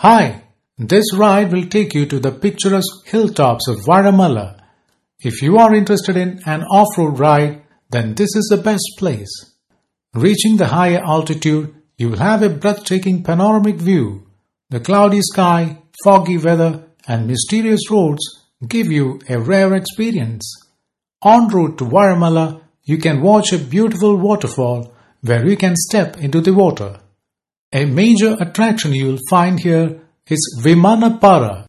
Hi, this ride will take you to the picturesque hilltops of Varamala. If you are interested in an off-road ride, then this is the best place. Reaching the higher altitude, you will have a breathtaking panoramic view. The cloudy sky, foggy weather, and mysterious roads give you a rare experience. En route to Varamala, you can watch a beautiful waterfall where you can step into the water. A major attraction you will find here is Vimanapara,